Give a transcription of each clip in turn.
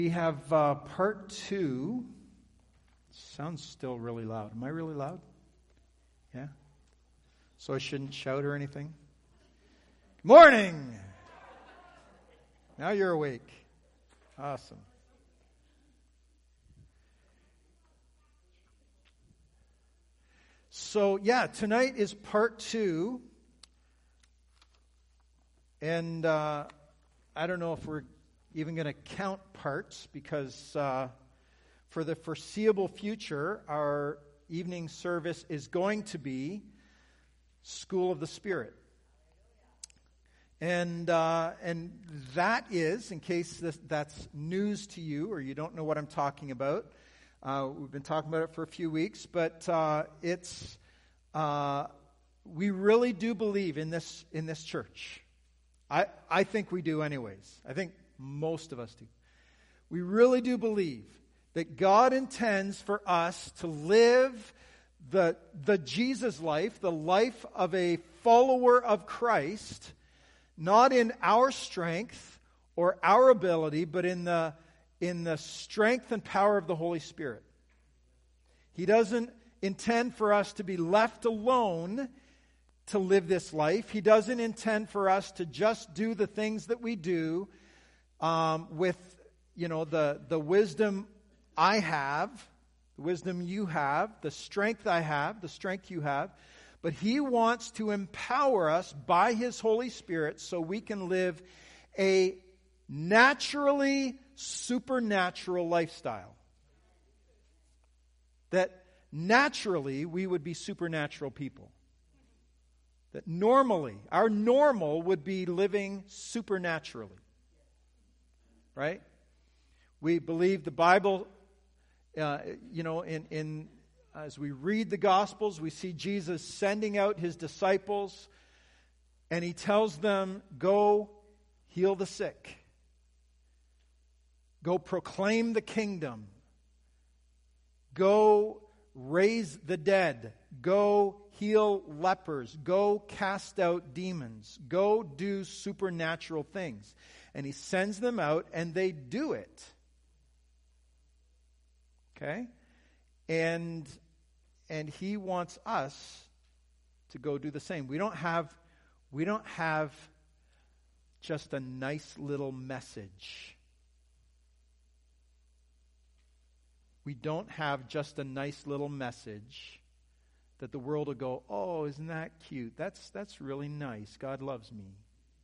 We have part 2. Sounds still really loud. Am I really loud? Yeah? So I shouldn't shout or anything? Good morning! Now you're awake. Awesome. So, tonight is part 2. And I don't know if we're even going to count parts because for the foreseeable future, our evening service is going to be School of the Spirit. And that is, in case that's news to you or you don't know what I'm talking about, we've been talking about it for a few weeks, but we really do believe in this church. I think we do anyways. I think most of us do. We really do believe that God intends for us to live the Jesus life, the life of a follower of Christ, not in our strength or our ability, but in the strength and power of the Holy Spirit. He doesn't intend for us to be left alone to live this life. He doesn't intend for us to just do the things that we do with, the wisdom I have, the wisdom you have, the strength I have, the strength you have. But He wants to empower us by His Holy Spirit so we can live a naturally supernatural lifestyle. That naturally we would be supernatural people. That normally, our normal would be living supernaturally. Right? We believe the Bible, as we read the Gospels, we see Jesus sending out His disciples, and He tells them, go heal the sick. Go proclaim the kingdom. Go raise the dead. Go heal lepers. Go cast out demons. Go do supernatural things. And He sends them out, and they do it. Okay? And He wants us to go do the same. We don't have just a nice little message. We don't have just a nice little message that the world will go, oh, isn't that cute? That's really nice. God loves me.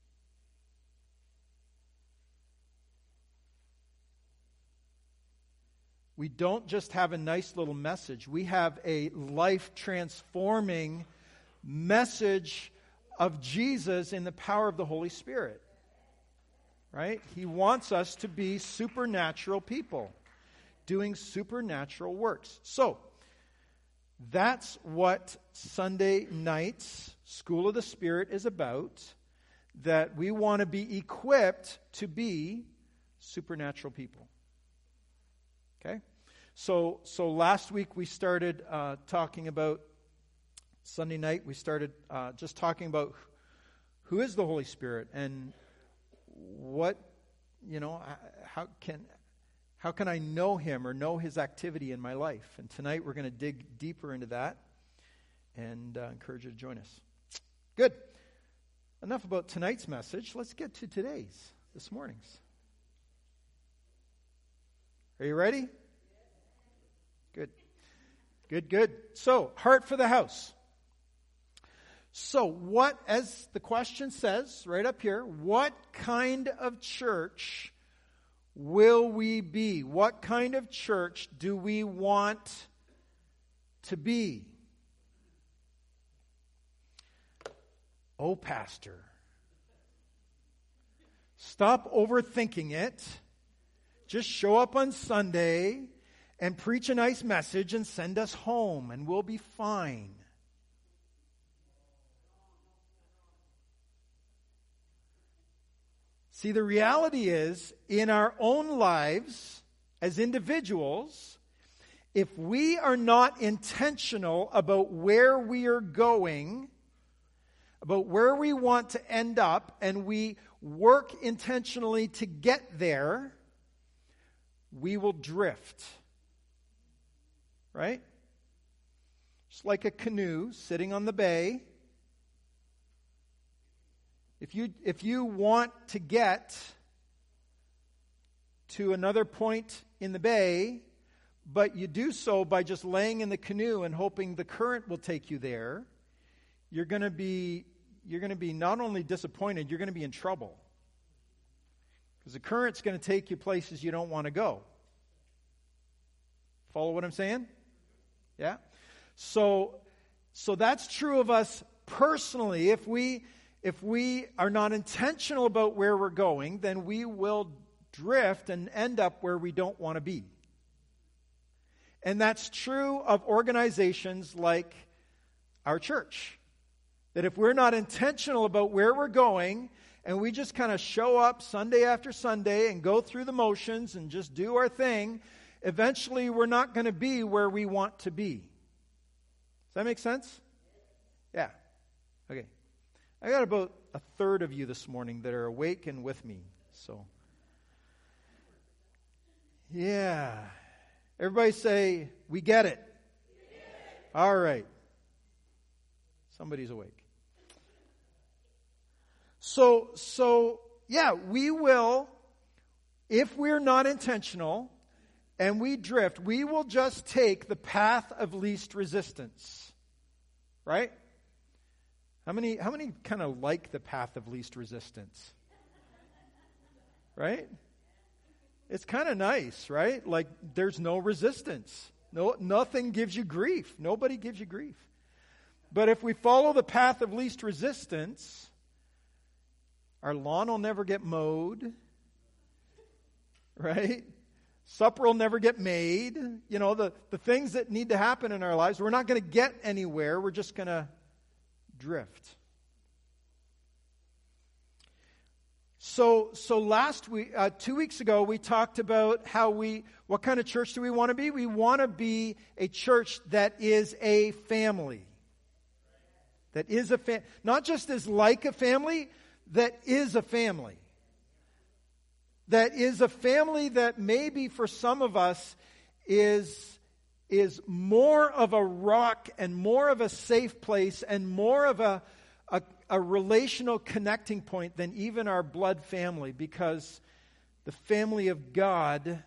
We don't just have a nice little message. We have a life-transforming message of Jesus in the power of the Holy Spirit. Right? He wants us to be supernatural people, doing supernatural works. So, that's what Sunday night's School of the Spirit is about, that we want to be equipped to be supernatural people. Okay? So last week we started talking about, Sunday night we started just talking about who is the Holy Spirit and what, how can I know Him or know His activity in my life? And tonight we're going to dig deeper into that and encourage you to join us. Good. Enough about tonight's message. Let's get to this morning's. Are you ready? Good. So, heart for the house. So, what, as the question says right up here, what kind of church will we be? What kind of church do we want to be? Oh, Pastor, stop overthinking it. Just show up on Sunday and preach a nice message and send us home, and we'll be fine. See, the reality is, in our own lives, as individuals, if we are not intentional about where we are going, about where we want to end up, and we work intentionally to get there, we will drift. Right? Just like a canoe sitting on the bay. If you want to get to another point in the bay, but you do so by just laying in the canoe and hoping the current will take you there, you're going to be not only disappointed, you're going to be in trouble. Because the current's going to take you places you don't want to go. Follow what I'm saying? Yeah? So that's true of us personally. If we are not intentional about where we're going, then we will drift and end up where we don't want to be. And that's true of organizations like our church. That if we're not intentional about where we're going, and we just kind of show up Sunday after Sunday and go through the motions and just do our thing, eventually we're not going to be where we want to be. Does that make sense? Yeah. Okay. I got about a third of you this morning that are awake and with me. So, yeah. Everybody say, we get it. All right. Somebody's awake. So yeah, we will, if we're not intentional and we drift, we will just take the path of least resistance. Right? How many kind of like the path of least resistance? Right? It's kind of nice, right? Like there's no resistance. Nothing gives you grief. Nobody gives you grief. But if we follow the path of least resistance, our lawn will never get mowed, right? Supper will never get made. You know, the things that need to happen in our lives, we're not going to get anywhere. We're just going to drift. So last week, 2 weeks ago, we talked about what kind of church do we want to be? We want to be a church that is a family. That is not just is like a family, that is a family. That is a family that maybe for some of us is more of a rock and more of a safe place and more of a relational connecting point than even our blood family, because the family of God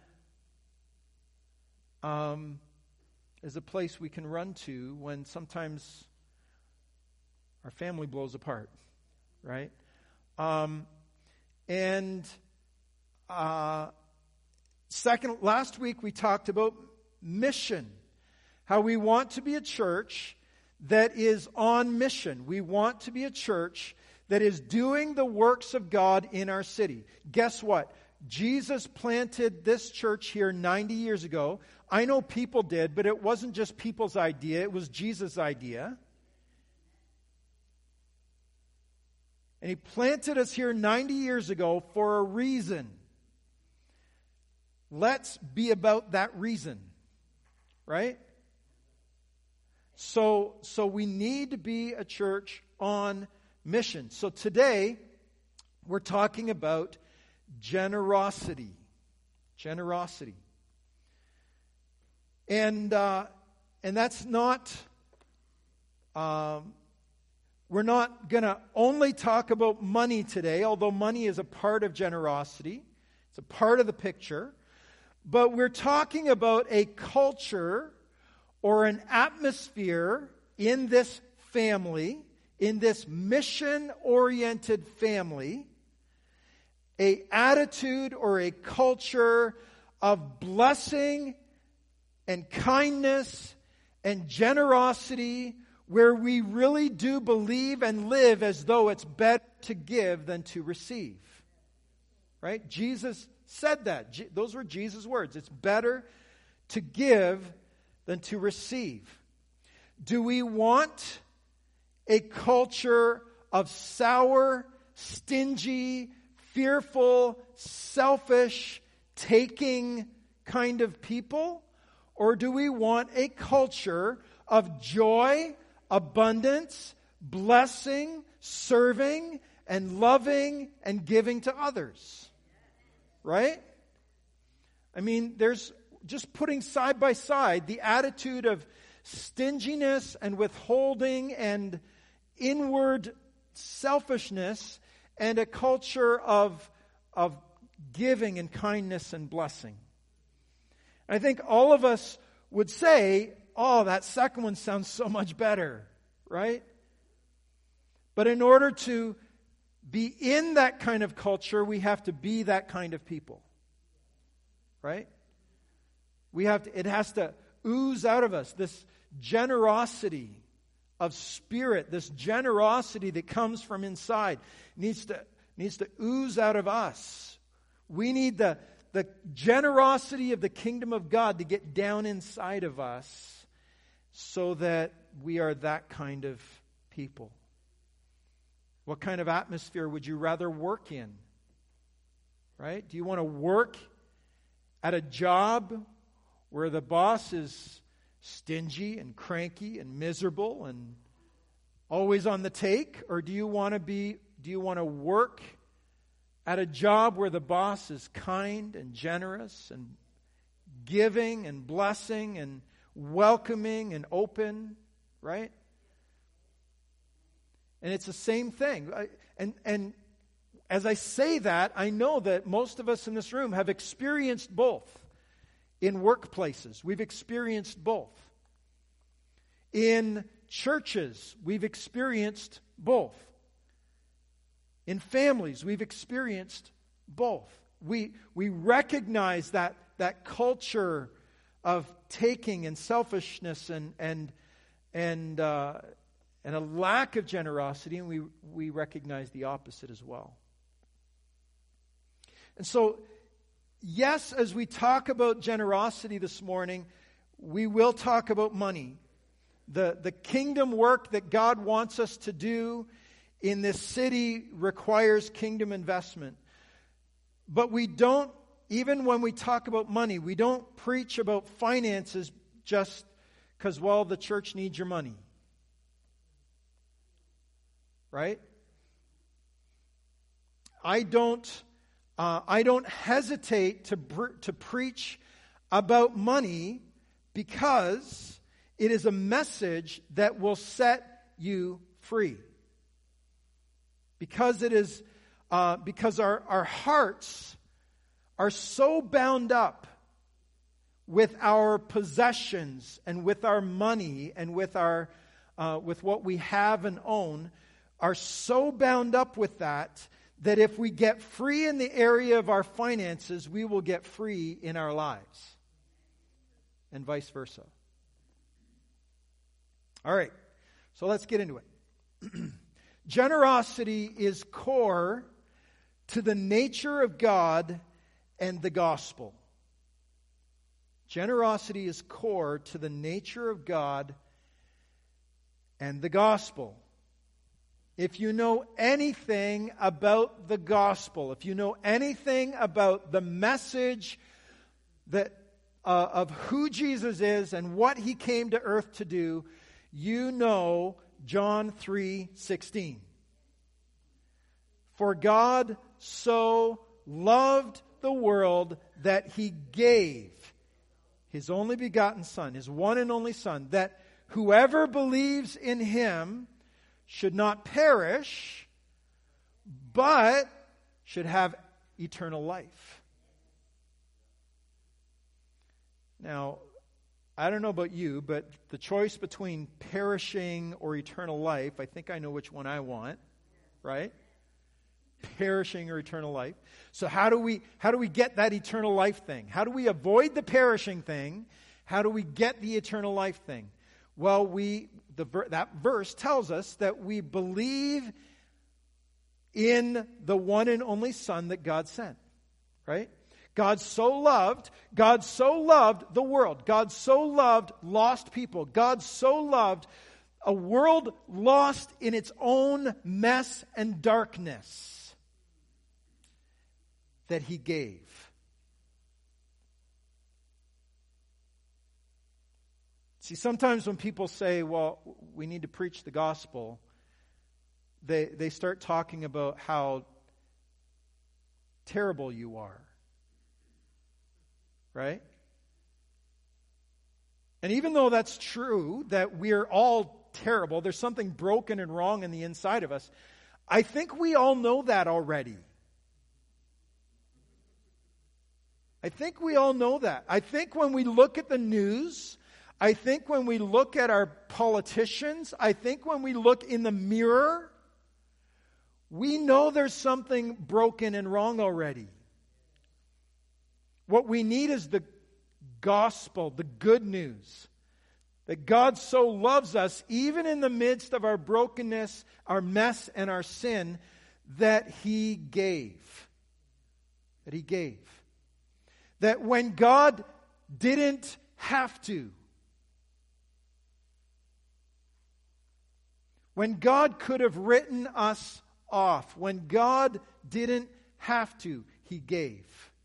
is a place we can run to when sometimes our family blows apart, right? Last week we talked about mission, how we want to be a church that is on mission. We want to be a church that is doing the works of God in our city. Guess what? Jesus planted this church here 90 years ago. I know people did, but it wasn't just people's idea. It was Jesus' idea. And He planted us here 90 years ago for a reason. Let's be about that reason. Right? So we need to be a church on mission. So today, we're talking about generosity. Generosity. And that's not... we're not going to only talk about money today, although money is a part of generosity. It's a part of the picture. But we're talking about a culture or an atmosphere in this family, in this mission-oriented family, an attitude or a culture of blessing and kindness and generosity, where we really do believe and live as though it's better to give than to receive. Right? Jesus said that. Those were Jesus' words. It's better to give than to receive. Do we want a culture of sour, stingy, fearful, selfish, taking kind of people? Or do we want a culture of joy, abundance, blessing, serving, and loving and giving to others? Right? I mean, there's just putting side by side the attitude of stinginess and withholding and inward selfishness and a culture of giving and kindness and blessing. I think all of us would say, oh, that second one sounds so much better, right? But in order to be in that kind of culture, we have to be that kind of people, right? It has to ooze out of us, this generosity of spirit, this generosity that comes from inside needs to ooze out of us. We need the generosity of the kingdom of God to get down inside of us so that we are that kind of people. What kind of atmosphere would you rather work in? Right? Do you want to work at a job where the boss is stingy and cranky and miserable and always on the take? Or do you want to work at a job where the boss is kind and generous and giving and blessing and welcoming and open, right? And it's the same thing. And as I say that, I know that most of us in this room have experienced both in workplaces. We've experienced both. In churches, we've experienced both. In families, we've experienced both. We recognize that culture of taking and selfishness and a lack of generosity, and we recognize the opposite as well. And so, yes, as we talk about generosity this morning, we will talk about money. The kingdom work that God wants us to do in this city requires kingdom investment. But we don't, even when we talk about money, we don't preach about finances just because, well, the church needs your money. Right? I don't hesitate to preach about money because it is a message that will set you free. Because it is because our hearts are so bound up with our possessions and with our money and with what we have and own, are so bound up with that if we get free in the area of our finances, we will get free in our lives. And vice versa. All right, so let's get into it. Generosity is core to the nature of God and the gospel. Generosity is core to the nature of God and the gospel. If you know anything about the gospel, if you know anything about the message of who Jesus is and what he came to earth to do, you know John 3:16. For God so loved the world that he gave his only begotten Son, his one and only Son, that whoever believes in him should not perish, but should have eternal life. Now, I don't know about you, but the choice between perishing or eternal life, I think I know which one I want, right? Perishing or eternal life. So how do we get that eternal life thing? How do we avoid the perishing thing? How do we get the eternal life thing? Well, that verse tells us that we believe in the one and only Son that God sent, right? God so loved the world. God so loved lost people. God so loved a world lost in its own mess and darkness that he gave. See, sometimes when people say, well, we need to preach the gospel, they start talking about how terrible you are. Right? And even though that's true, that we're all terrible, there's something broken and wrong in the inside of us, I think we all know that already. I think we all know that. I think when we look at the news, I think when we look at our politicians, I think when we look in the mirror, we know there's something broken and wrong already. What we need is the gospel, the good news. That God so loves us, even in the midst of our brokenness, our mess, and our sin, that He gave. That He gave. That when God didn't have to, when God could have written us off, when God didn't have to, He gave.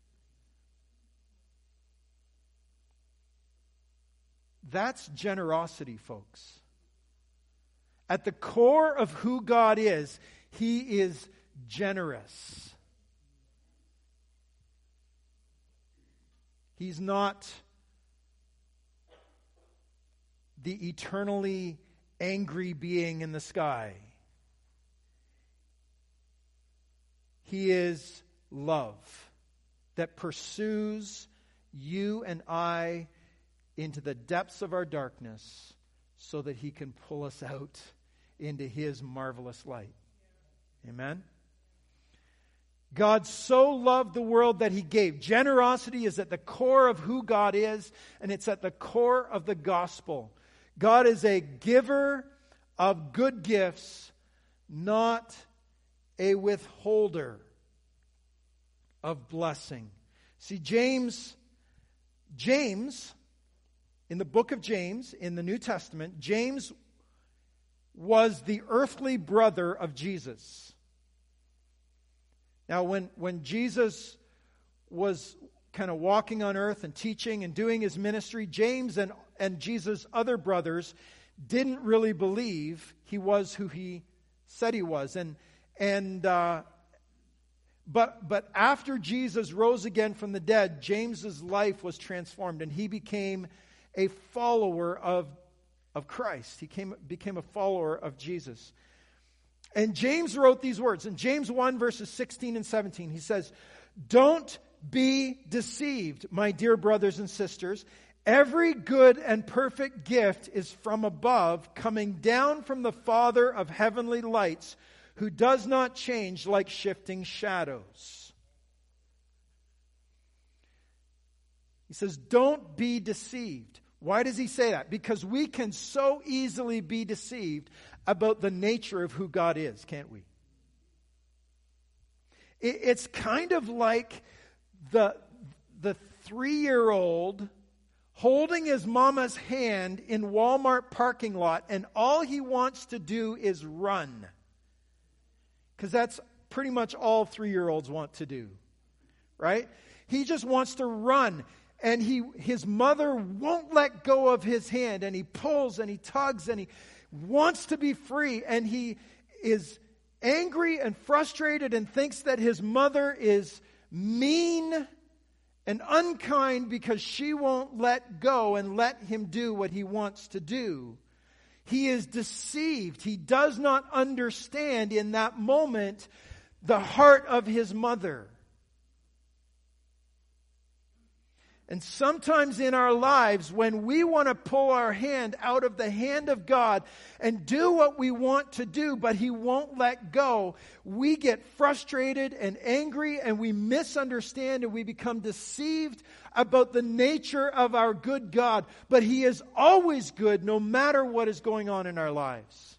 That's generosity, folks. At the core of who God is, He is generous. He's not the eternally angry being in the sky. He is love that pursues you and I into the depths of our darkness so that He can pull us out into His marvelous light. Amen? God so loved the world that He gave. Generosity is at the core of who God is, and it's at the core of the gospel. God is a giver of good gifts, not a withholder of blessing. See, James, in the book of James, in the New Testament, James was the earthly brother of Jesus. Now, when Jesus was kind of walking on earth and teaching and doing His ministry, James and Jesus' other brothers didn't really believe He was who He said He was. But after Jesus rose again from the dead, James's life was transformed, and he became a follower of Christ. He became a follower of Jesus. And James wrote these words. In James 1, verses 16 and 17, he says, "Don't be deceived, my dear brothers and sisters. Every good and perfect gift is from above, coming down from the Father of heavenly lights, who does not change like shifting shadows." He says, don't be deceived. Why does he say that? Because we can so easily be deceived about the nature of who God is, can't we? It's kind of like the 3-year-old holding his mama's hand in Walmart parking lot, and all he wants to do is run. Because that's pretty much all 3-year-olds want to do, right? He just wants to run. And his mother won't let go of his hand, and he pulls and he tugs and he wants to be free, and he is angry and frustrated and thinks that his mother is mean and unkind because she won't let go and let him do what he wants to do. He is deceived. He does not understand in that moment the heart of his mother. And sometimes in our lives, when we want to pull our hand out of the hand of God and do what we want to do, but He won't let go, we get frustrated and angry, and we misunderstand, and we become deceived about the nature of our good God. But He is always good, no matter what is going on in our lives.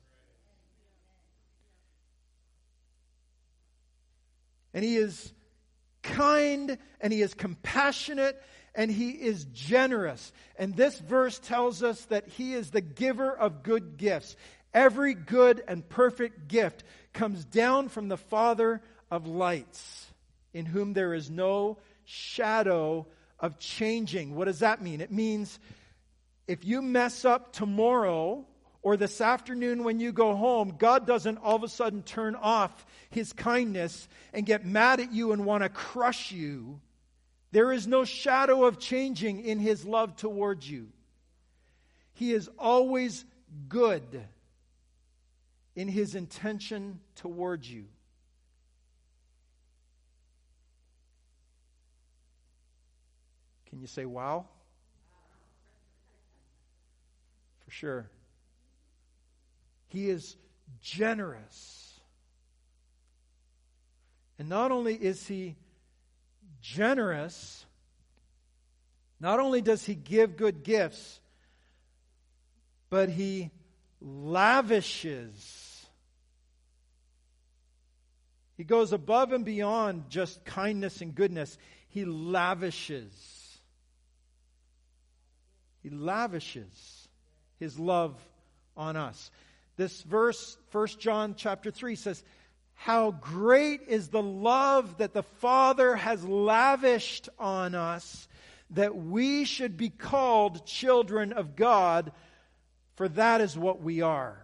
And He is kind, and He is compassionate, and He is generous. And this verse tells us that He is the giver of good gifts. Every good and perfect gift comes down from the Father of lights, in whom there is no shadow of changing. What does that mean? It means if you mess up tomorrow or this afternoon when you go home, God doesn't all of a sudden turn off His kindness and get mad at you and want to crush you There is no shadow of changing in His love towards you. He is always good in His intention towards you. Can you say, wow? For sure. He is generous. And not only is He generous, not only does He give good gifts, but He lavishes. He goes above and beyond just kindness and goodness. He lavishes. He lavishes His love on us. This verse, 1 John chapter 3 says, how great is the love that the Father has lavished on us, that we should be called children of God, for that is what we are.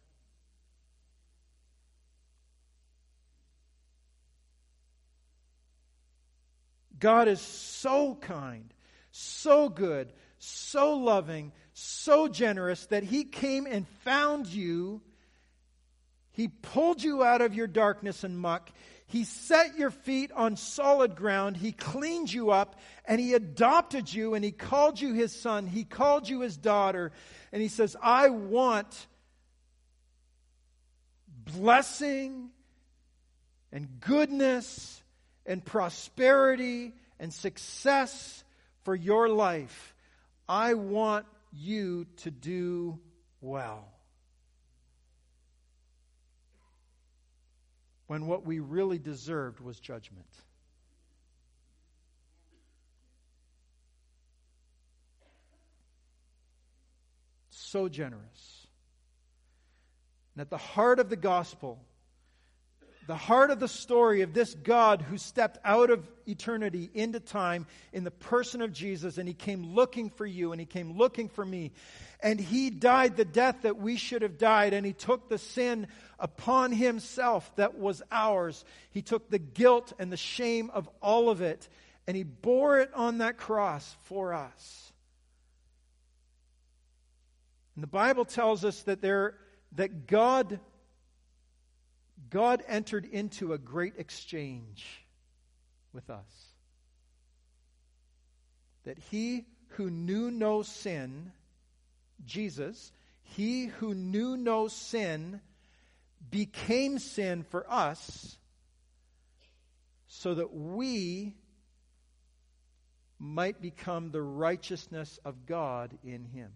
God is so kind, so good, so loving, so generous that He came and found you. He pulled you out of your darkness and muck. He set your feet on solid ground. He cleaned you up, and He adopted you, and He called you His son. He called you His daughter. And He says, I want blessing and goodness and prosperity and success for your life. I want you to do well. When what we really deserved was judgment. So generous. And at the heart of the gospel, the heart of the story of this God who stepped out of eternity into time in the person of Jesus, and He came looking for you, and He came looking for me. And He died the death that we should have died, and He took the sin upon Himself that was ours. He took the guilt and the shame of all of it, and He bore it on that cross for us. And the Bible tells us that God entered into a great exchange with us. That He who knew no sin, Jesus, He who knew no sin, became sin for us so that we might become the righteousness of God in Him.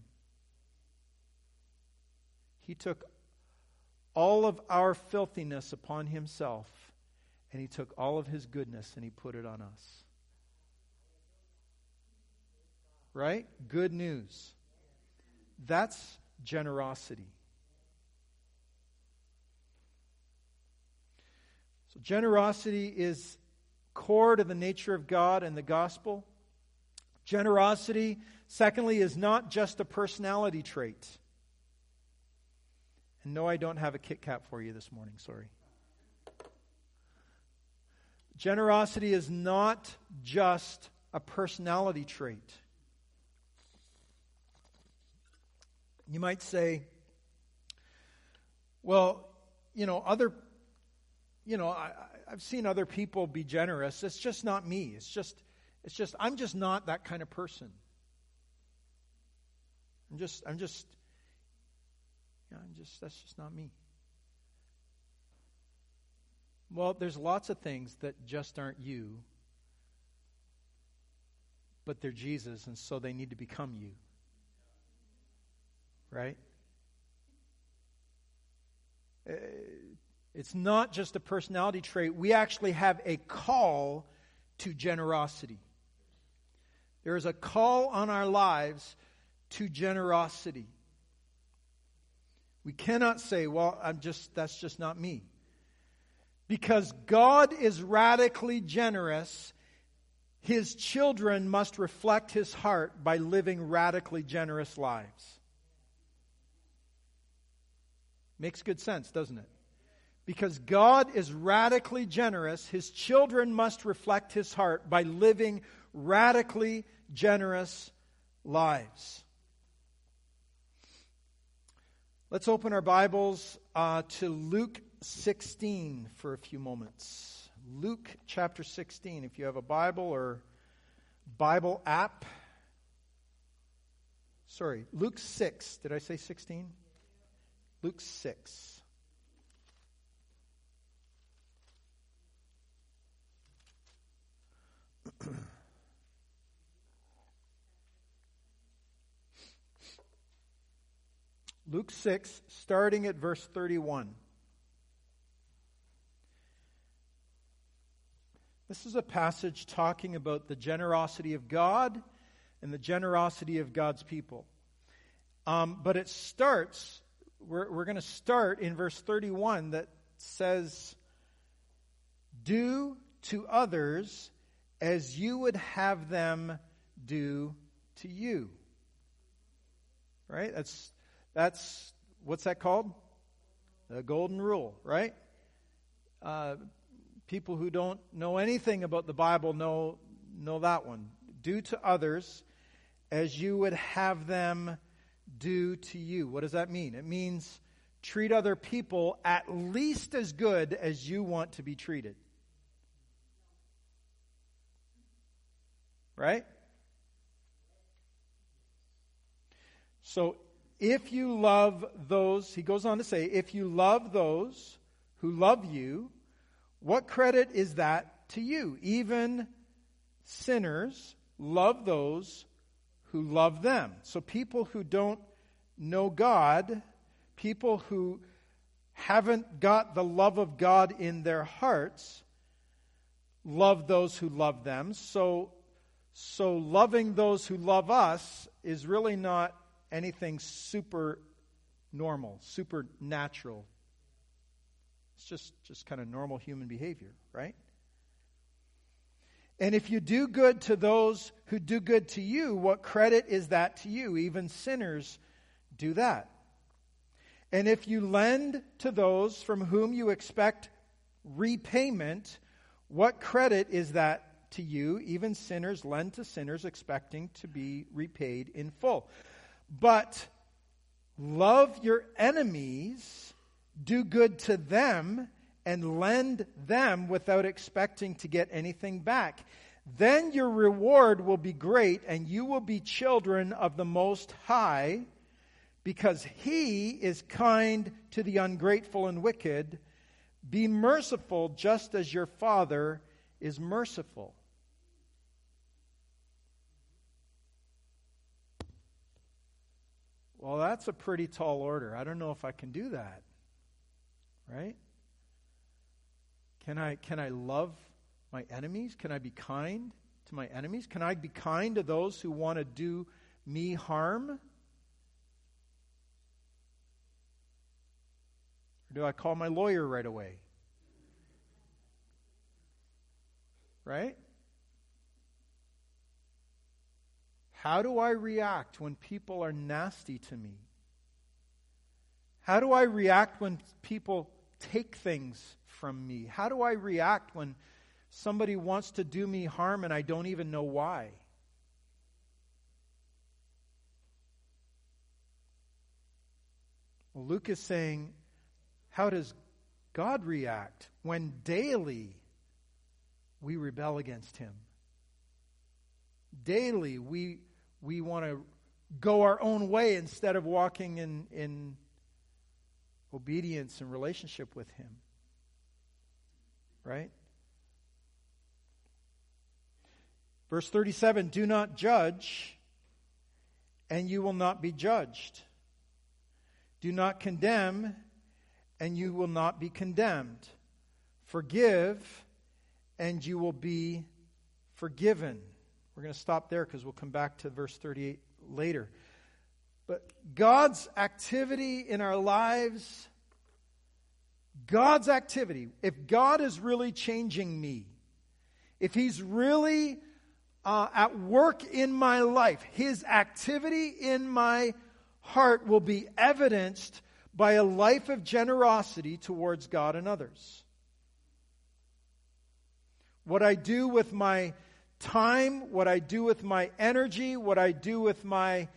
He took all of our filthiness upon Himself, and He took all of His goodness and He put it on us. Right? Good news. That's generosity. So generosity is core to the nature of God and the gospel. Generosity, secondly, is not just a personality trait. And no, I don't have a Kit Kat for you this morning, sorry. Generosity is not just a personality trait. You might say, well, I've seen other people be generous. It's just not me. It's just I'm just not that kind of person. That's just not me. Well, there's lots of things that just aren't you, but they're Jesus, and so they need to become you. Right? It's not just a personality trait. We actually have a call to generosity. There is a call on our lives to generosity. We cannot say, well, that's just not me. Because God is radically generous, His children must reflect His heart by living radically generous lives. Makes good sense, doesn't it? Because God is radically generous, His children must reflect His heart by living radically generous lives. Let's open our Bibles to Luke 16 for a few moments. Luke chapter 16. If you have a Bible or Bible app. Sorry, Luke 6. Did I say 16? Luke 6. Luke 6, starting at verse 31. This is a passage talking about the generosity of God and the generosity of God's people. But it starts, we're going to start in verse 31 that says, "Do to others as you would have them do to you." Right? That's what's that called? The golden rule, right? People who don't know anything about the Bible know that one. Do to others as you would have them do to you. What does that mean? It means treat other people at least as good as you want to be treated. Right? So, if you love those, he goes on to say, if you love those who love you, what credit is that to you? Even sinners love those who love them. So people who don't know God, people who haven't got the love of God in their hearts, love those who love them. So loving those who love us is really not anything super normal, supernatural. It's just kind of normal human behavior, right? And if you do good to those who do good to you, what credit is that to you? Even sinners do that. And if you lend to those from whom you expect repayment, what credit is that to you? Even sinners lend to sinners expecting to be repaid in full. But love your enemies, do good to them, and lend them without expecting to get anything back. Then your reward will be great, and you will be children of the Most High, because He is kind to the ungrateful and wicked. Be merciful just as your Father is merciful. Well, that's a pretty tall order. I don't know if I can do that. Right? Can I love my enemies? Can I be kind to my enemies? Can I be kind to those who want to do me harm? Or do I call my lawyer right away? Right? How do I react when people are nasty to me? How do I react when people take things from me? How do I react when somebody wants to do me harm and I don't even know why? Well, Luke is saying, how does God react when daily we rebel against Him? Daily we want to go our own way instead of walking in obedience and relationship with Him. Right? Verse 37, do not judge, and you will not be judged. Do not condemn, and you will not be condemned. Forgive, and you will be forgiven. We're going to stop there because we'll come back to verse 38 later. But God's activity in our lives, God's activity, if God is really changing me, if He's really at work in my life, His activity in my heart will be evidenced by a life of generosity towards God and others. What I do with my time, what I do with my energy, what I do with my,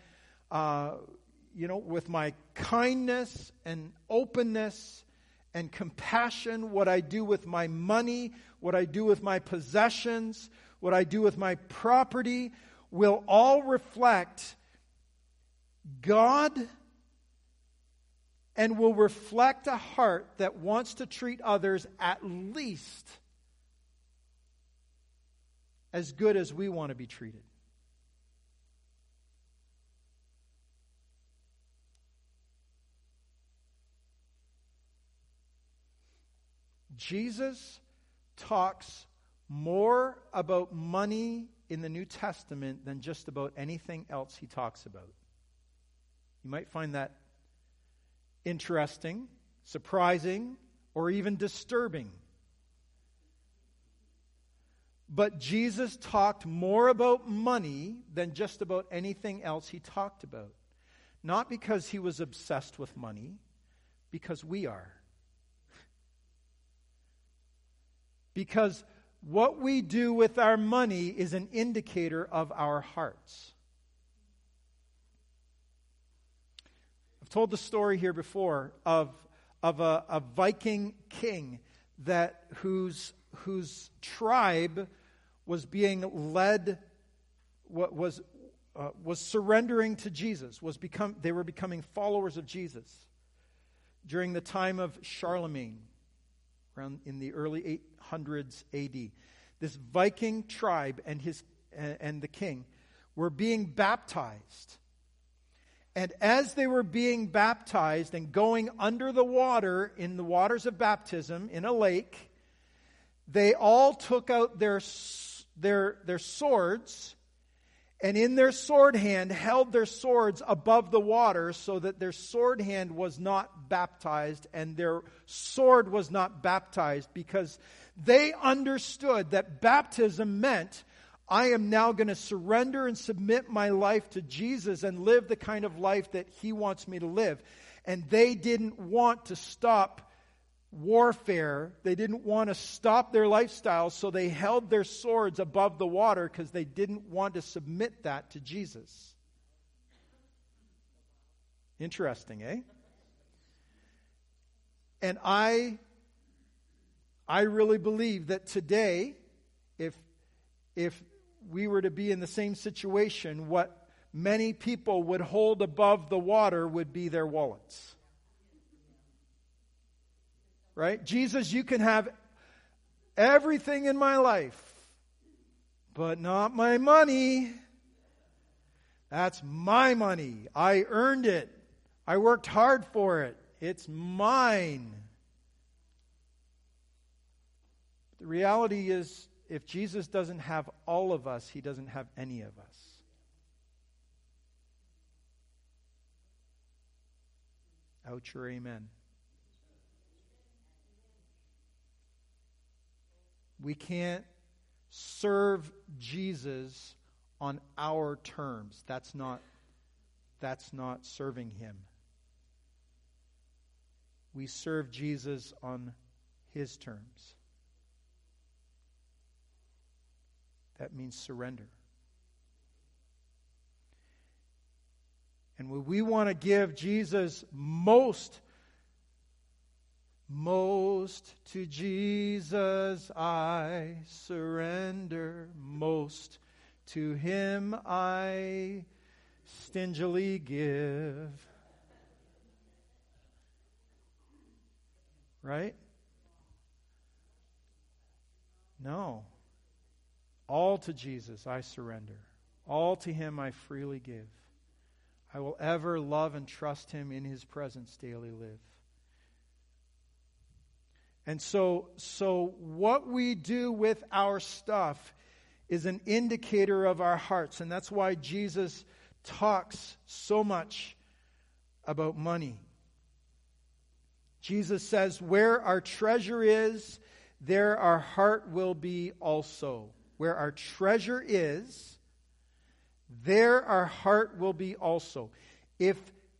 with my kindness and openness and compassion, what I do with my money, what I do with my possessions, what I do with my property, will all reflect God and will reflect a heart that wants to treat others at least as good as we want to be treated. Jesus talks more about money in the New Testament than just about anything else he talks about. You might find that interesting, surprising, or even disturbing. But Jesus talked more about money than just about anything else he talked about. Not because he was obsessed with money, because we are. Because what we do with our money is an indicator of our hearts. I've told the story here before of a Viking king whose tribe was being led, was surrendering to Jesus. They were becoming followers of Jesus during the time of Charlemagne, around in the early 800s AD. This Viking tribe and the king were being baptized. And as they were being baptized and going under the water, in the waters of baptism, in a lake, they all took out their swords, and in their sword hand held their swords above the water so that their sword hand was not baptized and their sword was not baptized, because they understood that baptism meant, I am now going to surrender and submit my life to Jesus and live the kind of life that he wants me to live. And they didn't want to stop warfare. They didn't want to stop their lifestyle, so they held their swords above the water because they didn't want to submit that to Jesus. Interesting, eh? And I really believe that today, if we were to be in the same situation, what many people would hold above the water would be their wallets. Right? Jesus, you can have everything in my life, but not my money. That's my money. I earned it. I worked hard for it. It's mine. The reality is, if Jesus doesn't have all of us, he doesn't have any of us. Ouch or amen. We can't serve Jesus on our terms. That's not serving him. We serve Jesus on his terms. That means surrender. And when we want to give Jesus most to Jesus I surrender, most to him I stingily give. Right? No. All to Jesus I surrender. All to him I freely give. I will ever love and trust him, in his presence daily live. And so what we do with our stuff is an indicator of our hearts. And that's why Jesus talks so much about money. Jesus says, where our treasure is, there our heart will be also. Where our treasure is, there our heart will be also. If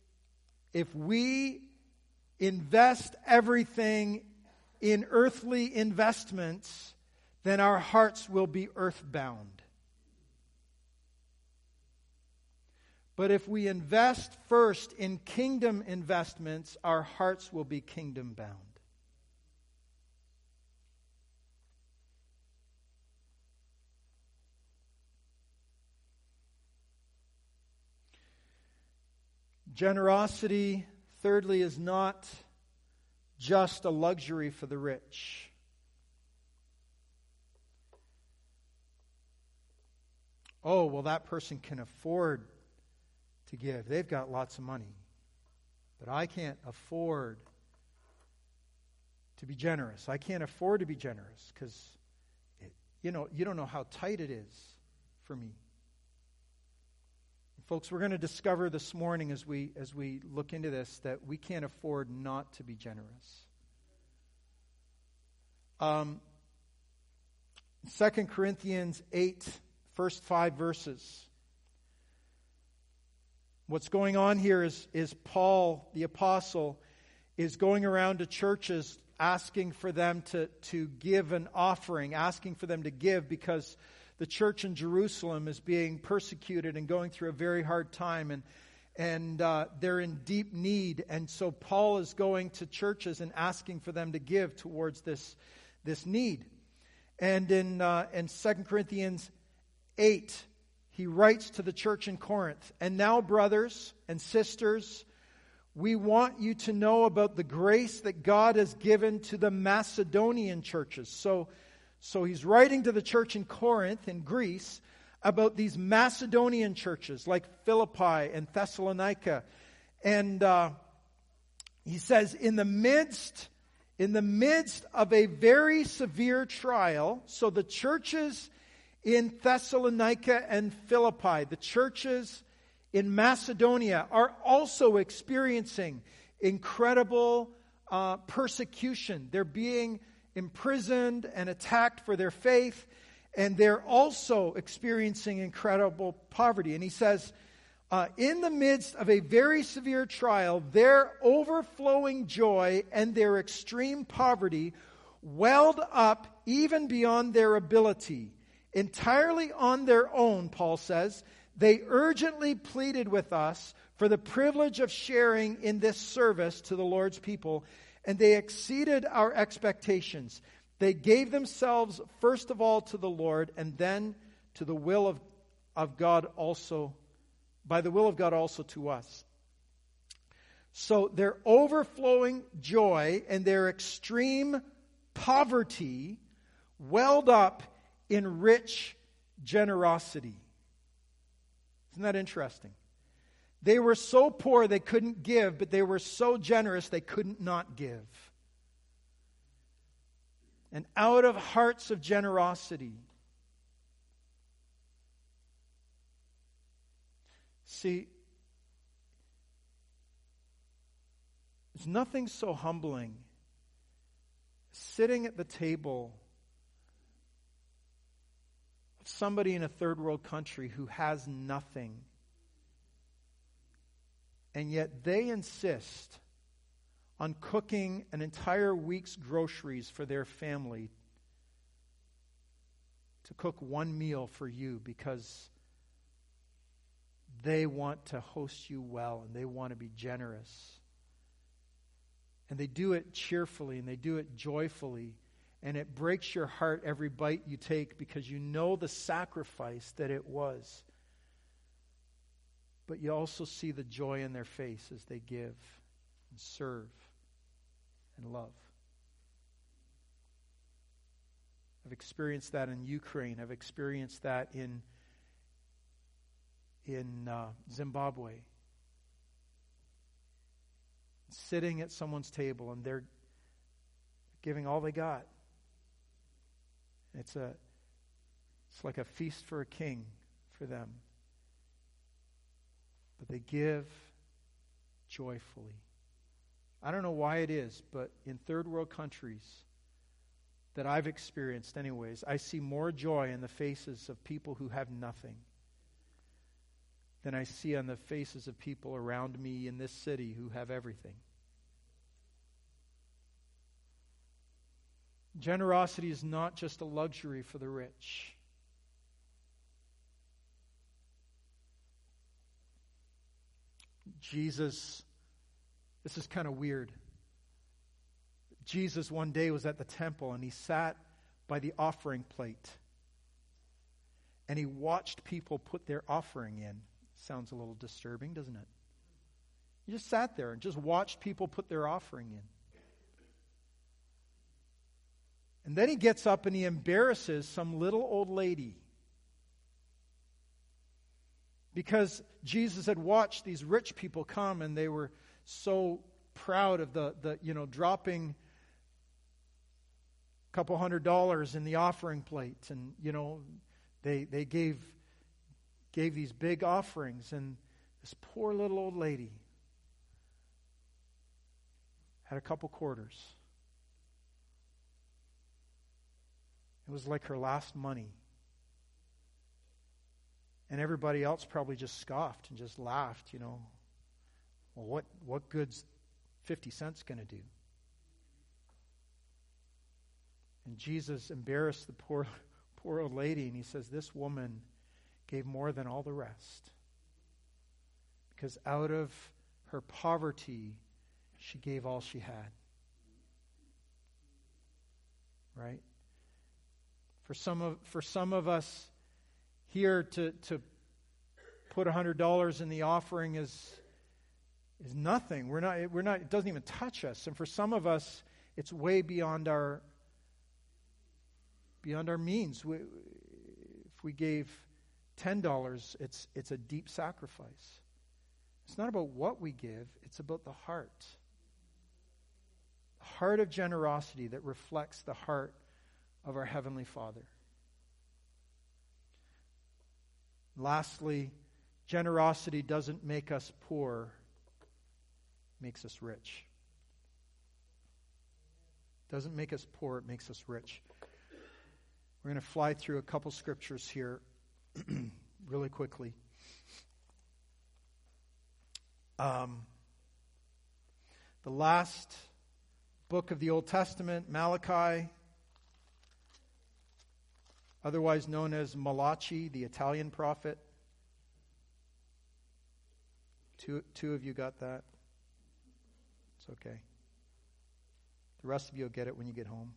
we invest everything in earthly investments, then our hearts will be earthbound. But if we invest first in kingdom investments, our hearts will be kingdom bound. Generosity, thirdly, is not just a luxury for the rich. Oh, well, that person can afford to give. They've got lots of money. But I can't afford to be generous. I can't afford to be generous because, you don't know how tight it is for me. Folks, we're going to discover this morning as we look into this that we can't afford not to be generous. 2 Corinthians 8, first 5 verses. What's going on here is Paul, the apostle, is going around to churches asking for them to give an offering, asking for them to give because the church in Jerusalem is being persecuted and going through a very hard time, and they're in deep need. And so Paul is going to churches and asking for them to give towards this need. And in 2 Corinthians 8, he writes to the church in Corinth, "And now, brothers and sisters, we want you to know about the grace that God has given to the Macedonian churches." So he's writing to the church in Corinth, in Greece, about these Macedonian churches like Philippi and Thessalonica. And he says, in the midst of a very severe trial, so the churches in Thessalonica and Philippi, the churches in Macedonia are also experiencing incredible persecution. They're being imprisoned and attacked for their faith, and they're also experiencing incredible poverty. And he says, in the midst of a very severe trial, their overflowing joy and their extreme poverty welled up even beyond their ability. Entirely on their own, Paul says, they urgently pleaded with us for the privilege of sharing in this service to the Lord's people, and they exceeded our expectations. They gave themselves first of all to the Lord, and then to the will of God also, by the will of God also to us. So their overflowing joy and their extreme poverty welled up in rich generosity. Isn't that interesting? They were so poor they couldn't give, but they were so generous they couldn't not give. And out of hearts of generosity. See, there's nothing so humbling sitting at the table of somebody in a third world country who has nothing, and yet they insist on cooking an entire week's groceries for their family to cook one meal for you because they want to host you well and they want to be generous. And they do it cheerfully and they do it joyfully. And it breaks your heart every bite you take because you know the sacrifice that it was. But you also see the joy in their face as they give and serve and love. I've experienced that in Ukraine. I've experienced that in Zimbabwe. Sitting at someone's table and they're giving all they got. It's like a feast for a king for them. But they give joyfully. I don't know why it is, but in third world countries that I've experienced anyways, I see more joy in the faces of people who have nothing than I see on the faces of people around me in this city who have everything. Generosity is not just a luxury for the rich. Jesus, this is kind of weird. Jesus one day was at the temple and he sat by the offering plate. And he watched people put their offering in. Sounds a little disturbing, doesn't it? He just sat there and just watched people put their offering in. And then he gets up and he embarrasses some little old lady. Because Jesus had watched these rich people come and they were so proud of the dropping a couple $100 in the offering plate. And, they gave these big offerings. And this poor little old lady had a couple quarters. It was like her last money. And everybody else probably just scoffed and just laughed, Well, what good's 50 cents going to do? And Jesus embarrassed the poor old lady, and he says, this woman gave more than all the rest. Because out of her poverty, she gave all she had. Right? For some of us here to put $100 in the offering is nothing. We're not. It doesn't even touch us. And for some of us, it's way beyond our means. If we gave $10, it's a deep sacrifice. It's not about what we give, it's about the heart. The heart of generosity that reflects the heart of our Heavenly Father. Lastly, generosity doesn't make us poor, it makes us rich. It doesn't make us poor, it makes us rich. We're going to fly through a couple scriptures here really quickly. The last book of the Old Testament, Malachi, otherwise known as Malachi, the Italian prophet. Two of you got that? It's okay. The rest of you will get it when you get home.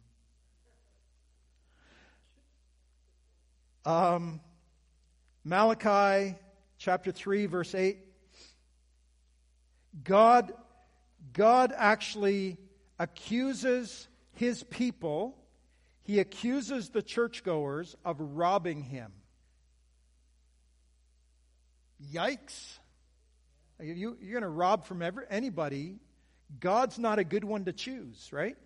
Malachi chapter 3, verse 8. God actually accuses his people. He accuses the churchgoers of robbing him. Yikes. You're going to rob from anybody. God's not a good one to choose, right?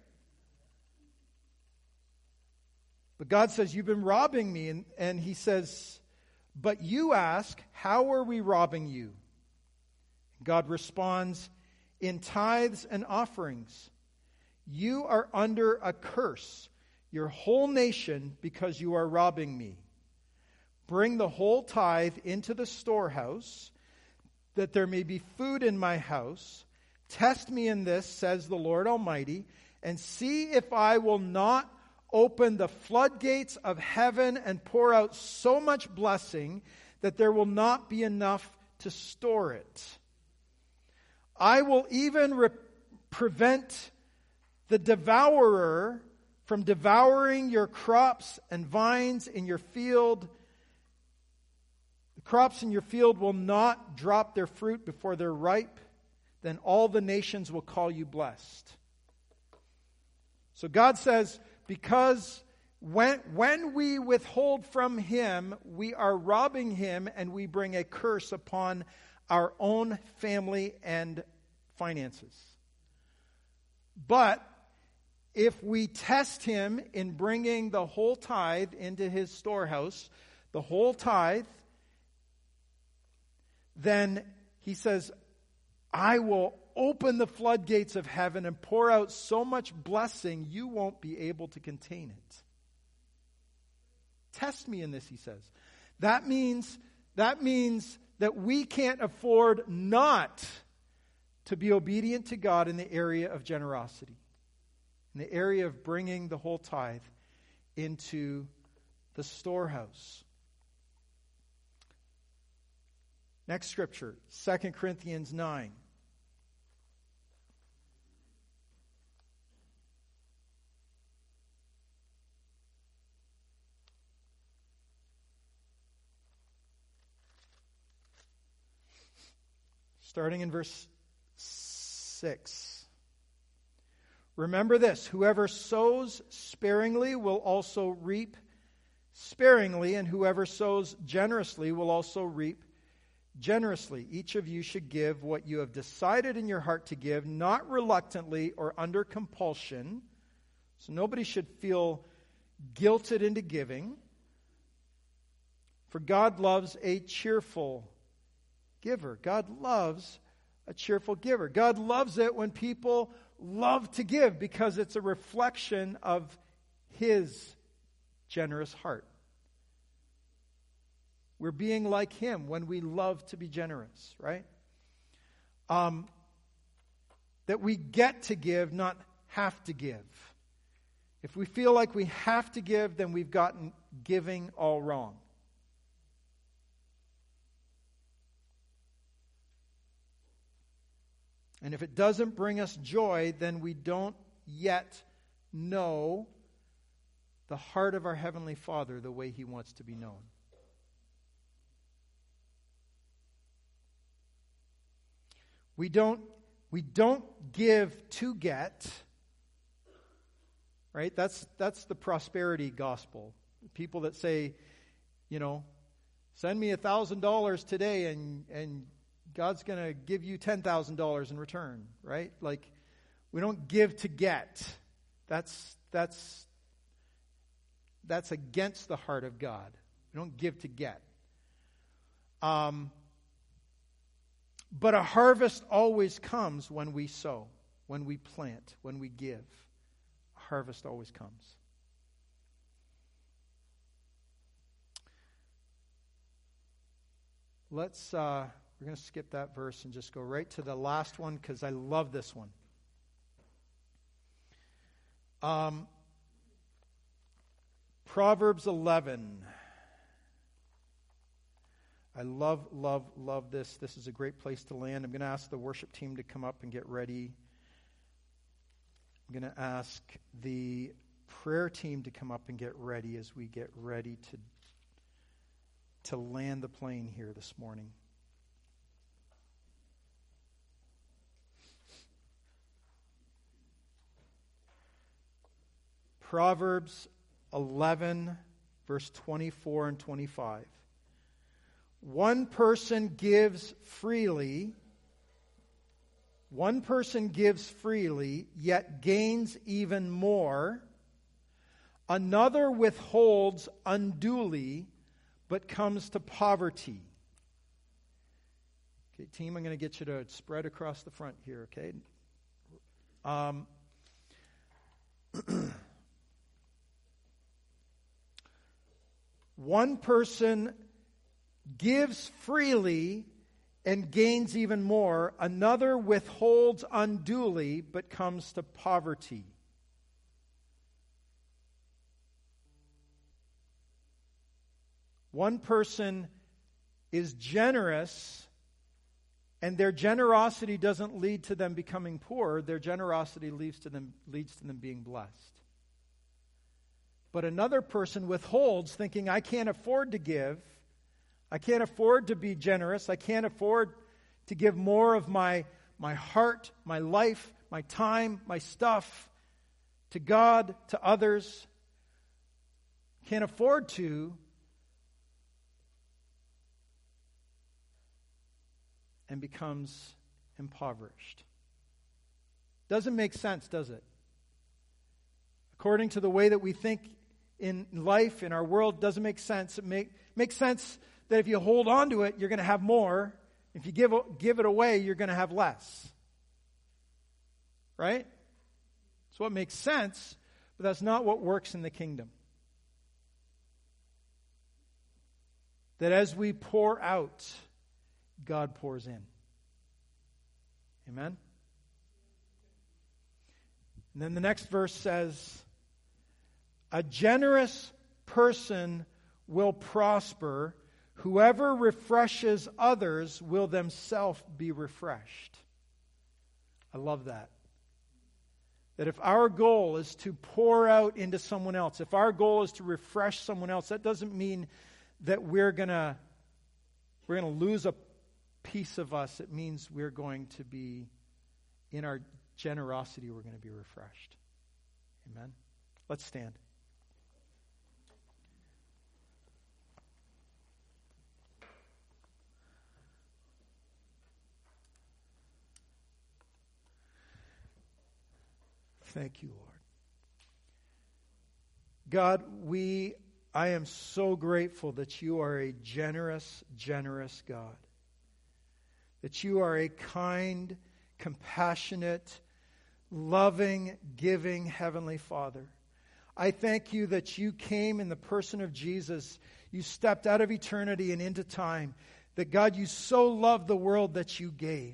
But God says, you've been robbing me. And he says, but you ask, how are we robbing you? God responds, in tithes and offerings. You are under a curse, your whole nation, because you are robbing me. Bring the whole tithe into the storehouse, that there may be food in my house. Test me in this, says the Lord Almighty, and see if I will not open the floodgates of heaven and pour out so much blessing that there will not be enough to store it. I will even prevent the devourer from devouring your crops and vines in your field. The crops in your field will not drop their fruit before they're ripe. Then all the nations will call you blessed. So God says, because when we withhold from him, we are robbing him, and we bring a curse upon our own family and finances. But if we test him in bringing the whole tithe into his storehouse, the whole tithe, then he says, I will open the floodgates of heaven and pour out so much blessing you won't be able to contain it. Test me in this, he says. That means that we can't afford not to be obedient to God in the area of generosity, in the area of bringing the whole tithe into the storehouse. Next scripture, 2 Corinthians 9. Starting in verse 6. Remember this, whoever sows sparingly will also reap sparingly, and whoever sows generously will also reap generously. Each of you should give what you have decided in your heart to give, not reluctantly or under compulsion. So nobody should feel guilted into giving. For God loves a cheerful giver. God loves a cheerful giver. God loves it when people love to give because it's a reflection of His generous heart. We're being like Him when we love to be generous, right? That we get to give, not have to give. If we feel like we have to give, then we've gotten giving all wrong. And if it doesn't bring us joy, then we don't yet know the heart of our Heavenly Father the way He wants to be known. We don't give to get, right? That's the prosperity gospel. People that say, send me $1,000 today and God's going to give you $10,000 in return, right? Like, we don't give to get. That's against the heart of God. We don't give to get. But a harvest always comes when we sow, when we plant, when we give. A harvest always comes. We're going to skip that verse and just go right to the last one because I love this one. Proverbs 11. I love this. This is a great place to land. I'm going to ask the worship team to come up and get ready. I'm going to ask the prayer team to come up and get ready as we get ready to land the plane here this morning. Proverbs 11, verse 24 and 25. One person gives freely, yet gains even more. Another withholds unduly, but comes to poverty. Okay, team, I'm going to get you to spread across the front here, okay? One person gives freely and gains even more. Another withholds unduly, but comes to poverty. One person is generous, and their generosity doesn't lead to them becoming poor. Their generosity leads to them being blessed. But another person withholds, thinking, I can't afford to give. I can't afford to be generous. I can't afford to give more of my heart, my life, my time, my stuff to God, to others. Can't afford to. And becomes impoverished. Doesn't make sense, does it? According to the way that we think in life, in our world, doesn't make sense. It makes sense that if you hold on to it, you're going to have more. If you give it away, you're going to have less. Right? That's what makes sense, but that's not what works in the kingdom. That as we pour out, God pours in. Amen? And then the next verse says, a generous person will prosper. Whoever refreshes others will themselves be refreshed. I love that. That if our goal is to pour out into someone else, if our goal is to refresh someone else, that doesn't mean that we're going to lose a piece of us. It means we're going to be, in our generosity, we're going to be refreshed. Amen. Let's stand. Thank you, Lord. God, I am so grateful that you are a generous, generous God. That you are a kind, compassionate, loving, giving Heavenly Father. I thank you that you came in the person of Jesus. You stepped out of eternity and into time. That God, you so loved the world that you gave.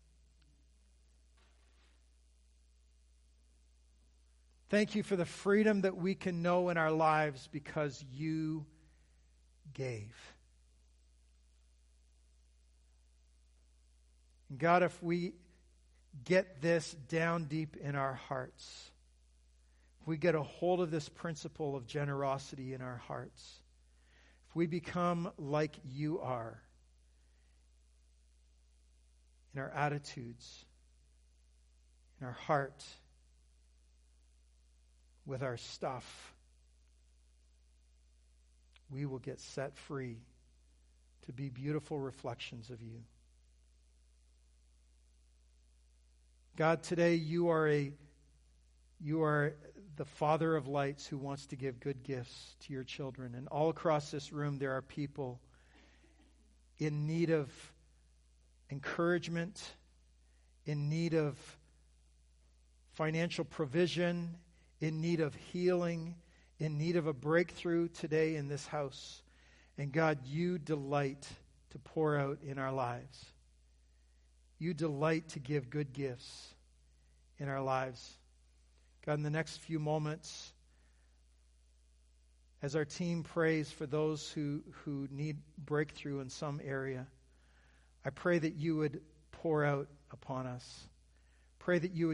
Thank you for the freedom that we can know in our lives because you gave. And God, if we get this down deep in our hearts, if we get a hold of this principle of generosity in our hearts, if we become like you are in our attitudes, in our heart, with our stuff, we will get set free to be beautiful reflections of you. God, today you are the Father of lights who wants to give good gifts to your children. And all across this room there are people in need of encouragement, in need of financial provision, in need of healing, in need of a breakthrough today in this house. And God, you delight to pour out in our lives. You delight to give good gifts in our lives. God, in the next few moments, as our team prays for those who need breakthrough in some area, I pray that you would pour out upon us. Pray that you would